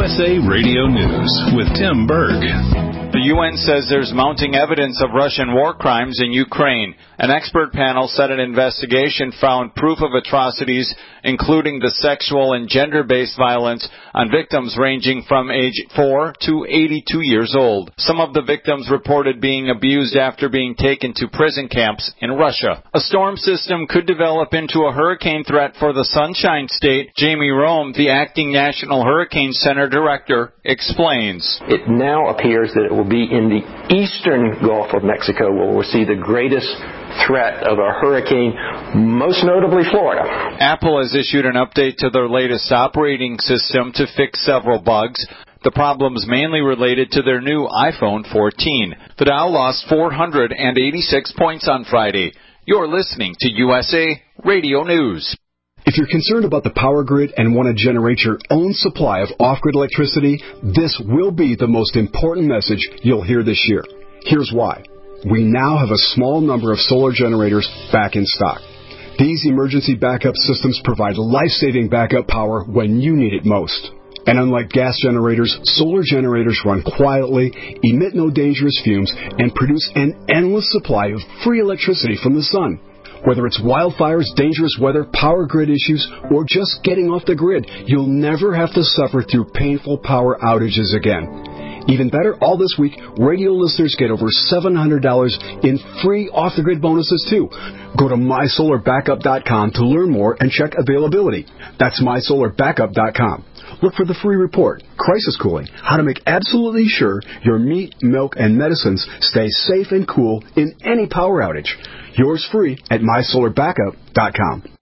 USA Radio News with Tim Berg. The UN says there's mounting evidence of Russian war crimes in Ukraine. An expert panel said an investigation found proof of atrocities, including the sexual and gender-based violence on victims ranging from age 4 to 82 years old. Some of the victims reported being abused after being taken to prison camps in Russia. A storm system could develop into a hurricane threat for the Sunshine State. Jamie Rome, the acting National Hurricane Center director, explains. It now appears that it will be in the eastern Gulf of Mexico where we'll see the greatest threat of a hurricane, most notably Florida. Apple has issued an update to their latest operating system to fix several bugs. The problem's mainly related to their new iPhone 14. The Dow lost 486 points on Friday. You're listening to USA Radio News. If you're concerned about the power grid and want to generate your own supply of off-grid electricity, this will be the most important message you'll hear this year. Here's why. We now have a small number of solar generators back in stock. These emergency backup systems provide life-saving backup power when you need it most. And unlike gas generators, solar generators run quietly, emit no dangerous fumes, and produce an endless supply of free electricity from the sun. Whether it's wildfires, dangerous weather, power grid issues, or just getting off the grid, you'll never have to suffer through painful power outages again. Even better, all this week, radio listeners get over $700 in free off-the-grid bonuses, too. Go to MySolarBackup.com to learn more and check availability. That's MySolarBackup.com. Look for the free report, Crisis Cooling, how to make absolutely sure your meat, milk, and medicines stay safe and cool in any power outage. Yours free at MySolarBackup.com.